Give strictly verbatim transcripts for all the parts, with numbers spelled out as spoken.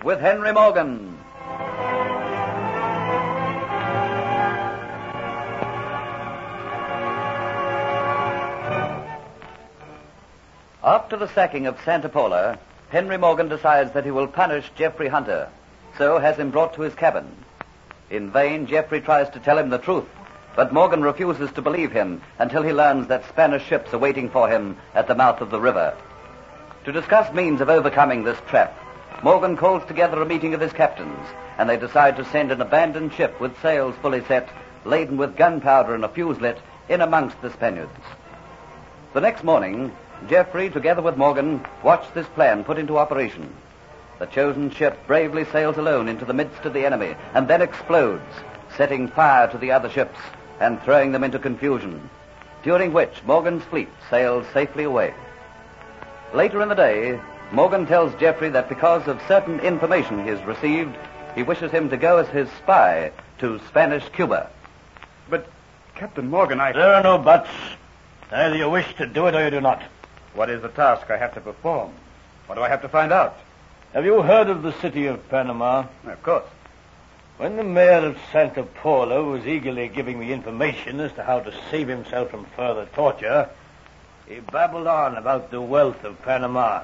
with Henry Morgan. After the sacking of Santa Paula, Henry Morgan decides that he will punish Jeffrey Hunter, so has him brought to his cabin. In vain, Jeffrey tries to tell him the truth, but Morgan refuses to believe him until he learns that Spanish ships are waiting for him at the mouth of the river. To discuss means of overcoming this trap, Morgan calls together a meeting of his captains, and they decide to send an abandoned ship with sails fully set, laden with gunpowder and a fuse lit, in amongst the Spaniards. The next morning, Jeffrey, together with Morgan, watch this plan put into operation. The chosen ship bravely sails alone into the midst of the enemy and then explodes, setting fire to the other ships and throwing them into confusion, during which Morgan's fleet sails safely away. Later in the day, Morgan tells Jeffrey that because of certain information he has received, he wishes him to go as his spy to Spanish Cuba. But, Captain Morgan, I... There are no buts. Either you wish to do it or you do not. What is the task I have to perform? What do I have to find out? Have you heard of the city of Panama? Of course. When the mayor of Santa Paula was eagerly giving me information as to how to save himself from further torture, he babbled on about the wealth of Panama.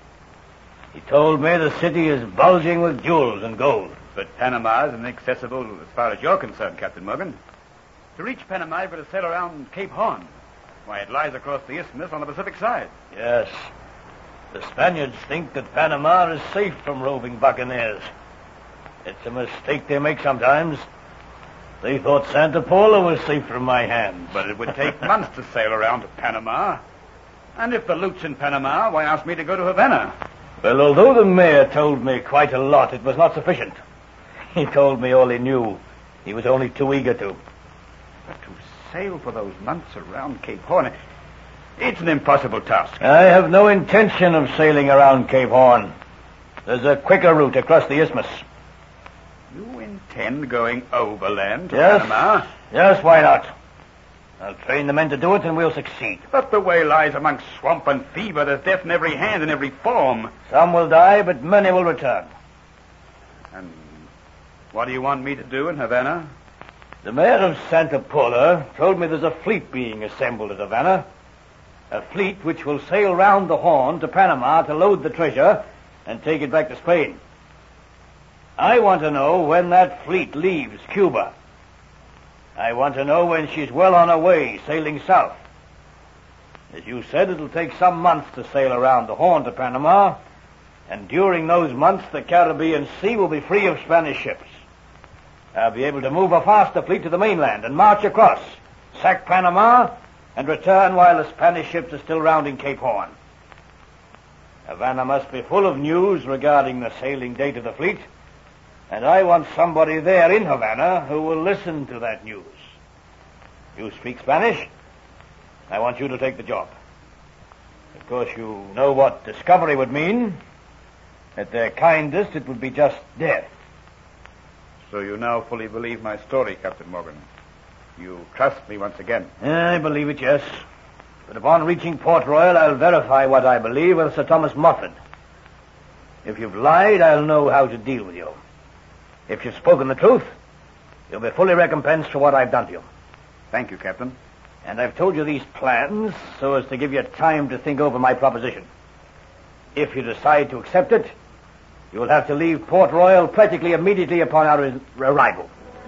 He told me the city is bulging with jewels and gold. But Panama is inaccessible as far as you're concerned, Captain Morgan. To reach Panama, you've got to sail around Cape Horn. Why, it lies across the isthmus on the Pacific side. Yes. The Spaniards think that Panama is safe from roving buccaneers. It's a mistake they make sometimes. They thought Santa Paula was safe from my hands. But it would take months to sail around to Panama. And if the loot's in Panama, why ask me to go to Havana? Well, although the mayor told me quite a lot, it was not sufficient. He told me all he knew. He was only too eager to. But to sail for those months around Cape Horn, it's an impossible task. I have no intention of sailing around Cape Horn. There's a quicker route across the isthmus. You intend going overland to yes. Panama? Yes, why not? I'll train the men to do it and we'll succeed. But the way lies among swamp and fever. There's death in every hand and every form. Some will die, but many will return. And what do you want me to do in Havana? The mayor of Santa Paula told me there's a fleet being assembled at Havana. A fleet which will sail round the Horn to Panama to load the treasure and take it back to Spain. I want to know when that fleet leaves Cuba. I want to know when she's well on her way, sailing south. As you said, it'll take some months to sail around the Horn to Panama, and during those months the Caribbean Sea will be free of Spanish ships. I'll be able to move a faster fleet to the mainland and march across, sack Panama, and return while the Spanish ships are still rounding Cape Horn. Havana must be full of news regarding the sailing date of the fleet, and I want somebody there in Havana who will listen to that news. You speak Spanish? I want you to take the job. Of course, you know what discovery would mean. At their kindest, it would be just death. So you now fully believe my story, Captain Morgan. You trust me once again. I believe it, yes. But upon reaching Port Royal, I'll verify what I believe with Sir Thomas Moffat. If you've lied, I'll know how to deal with you. If you've spoken the truth, you'll be fully recompensed for what I've done to you. Thank you, Captain. And I've told you these plans so as to give you time to think over my proposition. If you decide to accept it, you will have to leave Port Royal practically immediately upon our arrival.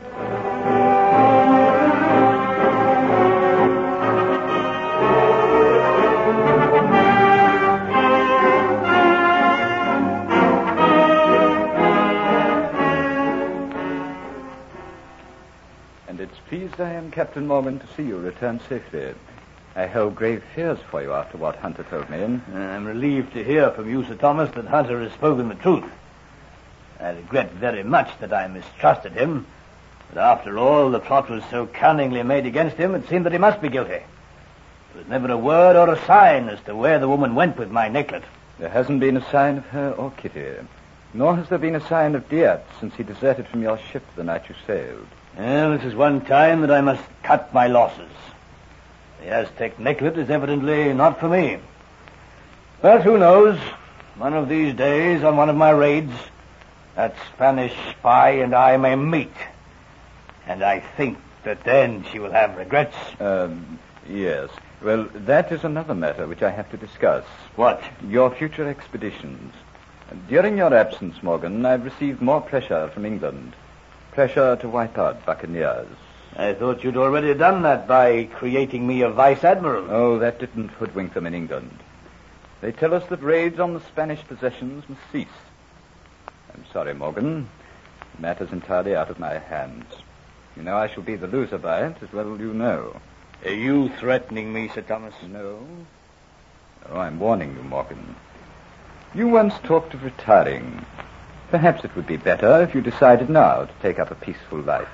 Pleased I am, Captain Morgan, to see you return safely. I held grave fears for you after what Hunter told me. I'm relieved to hear from you, Sir Thomas, that Hunter has spoken the truth. I regret very much that I mistrusted him, but after all, the plot was so cunningly made against him, it seemed that he must be guilty. There was never a word or a sign as to where the woman went with my necklet. There hasn't been a sign of her or Kitty, nor has there been a sign of Diaz since he deserted from your ship the night you sailed. Well, this is one time that I must cut my losses. The Aztec necklet is evidently not for me. But who knows? One of these days, on one of my raids, that Spanish spy and I may meet. And I think that then she will have regrets. Um, yes. Well, that is another matter which I have to discuss. What? Your future expeditions. During your absence, Morgan, I've received more pressure from England. Pressure to wipe out buccaneers. I thought you'd already done that by creating me a vice admiral. Oh, that didn't hoodwink them in England. They tell us that raids on the Spanish possessions must cease. I'm sorry, Morgan. The matter's entirely out of my hands. You know I shall be the loser by it, as well as you know. Are you threatening me, Sir Thomas? No. Oh, I'm warning you, Morgan. You once talked of retiring. Perhaps it would be better if you decided now to take up a peaceful life.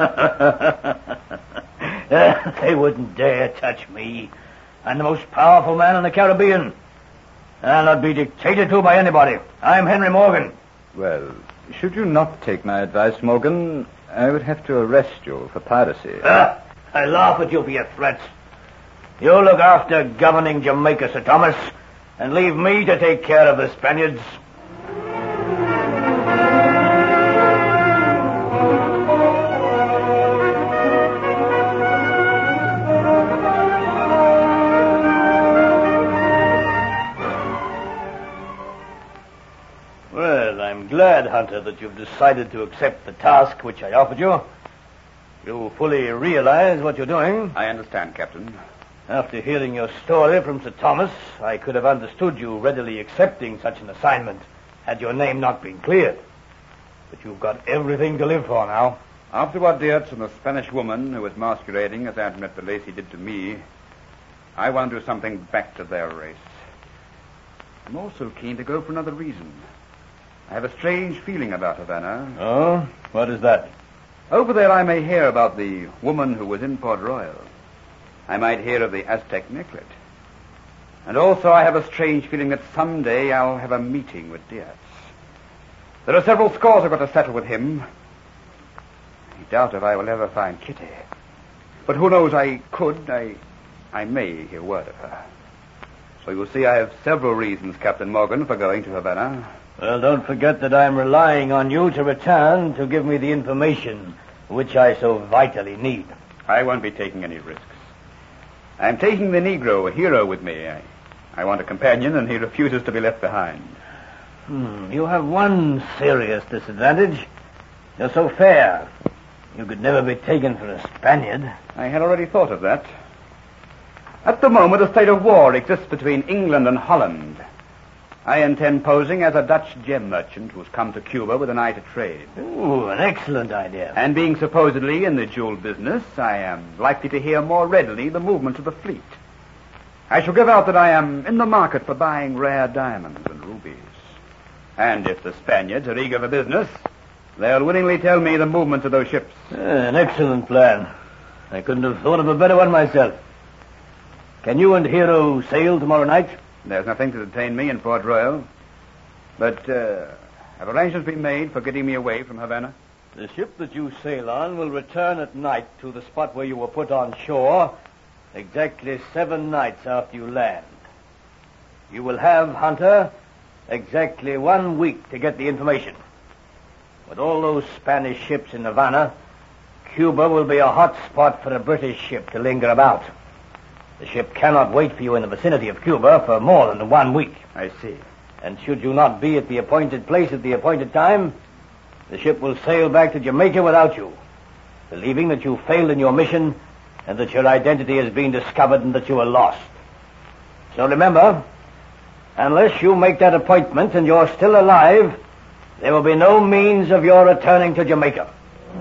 They wouldn't dare touch me. I'm the most powerful man in the Caribbean. I'll not be dictated to by anybody. I'm Henry Morgan. Well, should you not take my advice, Morgan, I would have to arrest you for piracy. Ah, I laugh at you for your threats. You look after governing Jamaica, Sir Thomas, and leave me to take care of the Spaniards. Well, I'm glad, Hunter, that you've decided to accept the task which I offered you. You fully realize what you're doing. I understand, Captain. After hearing your story from Sir Thomas, I could have understood you readily accepting such an assignment had your name not been cleared. But you've got everything to live for now. After what Diaz and the Spanish woman who was masquerading as Aunt de Lacy did to me, I want to do something back to their race. I'm also keen to go for another reason. I have a strange feeling about Havana. Oh? What is that? Over there I may hear about the woman who was in Port Royal. I might hear of the Aztec necklet. And also I have a strange feeling that someday I'll have a meeting with Diaz. There are several scores I've got to settle with him. I doubt if I will ever find Kitty. But who knows, I could, I, I may hear word of her. So you'll see I have several reasons, Captain Morgan, for going to Havana. Well, don't forget that I'm relying on you to return to give me the information which I so vitally need. I won't be taking any risks. I'm taking the Negro, a hero, with me. I, I want a companion, and he refuses to be left behind. Hmm, you have one serious disadvantage. You're so fair. You could never be taken for a Spaniard. I had already thought of that. At the moment, a state of war exists between England and Holland. I intend posing as a Dutch gem merchant who's come to Cuba with an eye to trade. Ooh, an excellent idea. And being supposedly in the jewel business, I am likely to hear more readily the movements of the fleet. I shall give out that I am in the market for buying rare diamonds and rubies. And if the Spaniards are eager for business, they'll willingly tell me the movements of those ships. Uh, an excellent plan. I couldn't have thought of a better one myself. Can you and Hero sail tomorrow night? There's nothing to detain me in Port Royal. But, uh, have arrangements been made for getting me away from Havana? The ship that you sail on will return at night to the spot where you were put on shore exactly seven nights after you land. You will have, Hunter, exactly one week to get the information. With all those Spanish ships in Havana, Cuba will be a hot spot for a British ship to linger about. The ship cannot wait for you in the vicinity of Cuba for more than one week. I see. And should you not be at the appointed place at the appointed time, the ship will sail back to Jamaica without you, believing that you failed in your mission and that your identity has been discovered and that you are lost. So remember, unless you make that appointment and you're still alive, there will be no means of your returning to Jamaica.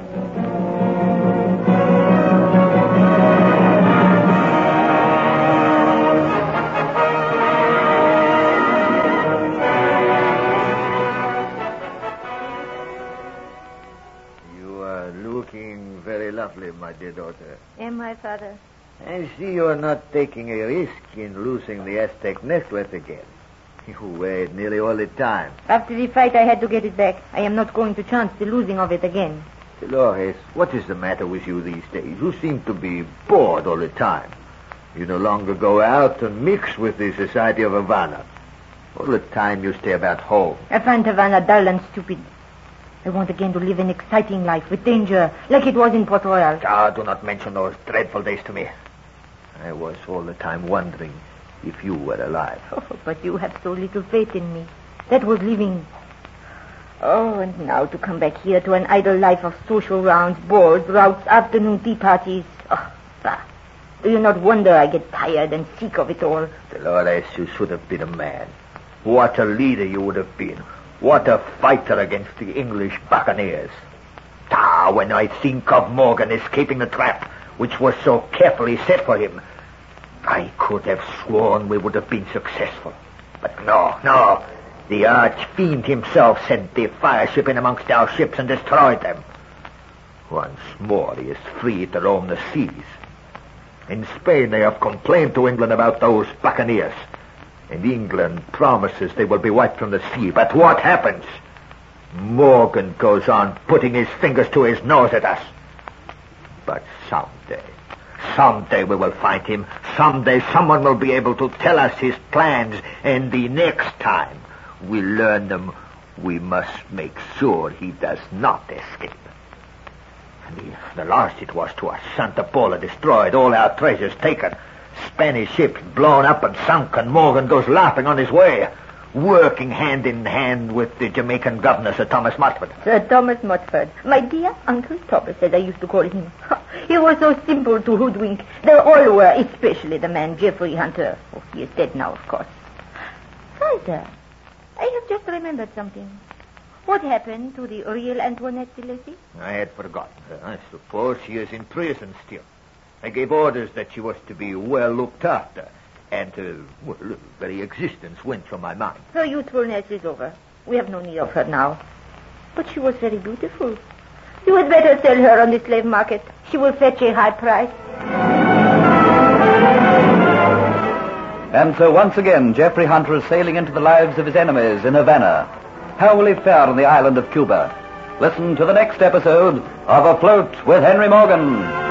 My dear daughter. Am I, Father? I see you are not taking a risk in losing the Aztec necklace again. You wear it nearly all the time. After the fight, I had to get it back. I am not going to chance the losing of it again. Dolores, what is the matter with you these days? You seem to be bored all the time. You no longer go out and mix with the society of Havana. All the time you stay about home. I find Havana dull and stupid. I want again to live an exciting life with danger, like it was in Port Royal. Ah, do not mention those dreadful days to me. I was all the time wondering if you were alive. Oh, but you have so little faith in me. That was living. Oh, and now to come back here to an idle life of social rounds, balls, routs, afternoon tea parties. Oh, bah. Do you not wonder I get tired and sick of it all? Dolores, you should have been a man. What a leader you would have been. What a fighter against the English buccaneers. Ah, when I think of Morgan escaping the trap, which was so carefully set for him, I could have sworn we would have been successful. But no, no. The arch-fiend himself sent the fire ship in amongst our ships and destroyed them. Once more he is free to roam the seas. In Spain they have complained to England about those buccaneers. And England promises they will be wiped from the sea. But what happens? Morgan goes on putting his fingers to his nose at us. But someday, someday we will find him. Someday someone will be able to tell us his plans. And the next time we learn them, we must make sure he does not escape. The, the last it was to us, Santa Paula destroyed, all our treasures taken. Spanish ships blown up and sunk, and Morgan goes laughing on his way, working hand in hand with the Jamaican governor, Sir Thomas Motford. Sir Thomas Motford. My dear Uncle Thomas, as I used to call him. He was so simple to hoodwink. They all were, especially the man Jeffrey Hunter. Oh, he is dead now, of course. Father, I have just remembered something. What happened to the real Antoinette de Lacy? I had forgotten her. I suppose she is in prison still. I gave orders that she was to be well looked after, and her well, very existence went from my mind. Her usefulness is over. We have no need of her now. But she was very beautiful. You had better sell her on the slave market. She will fetch a high price. And so once again, Jeffrey Hunter is sailing into the lives of his enemies in Havana. How will he fare on the island of Cuba? Listen to the next episode of Afloat with Henry Morgan.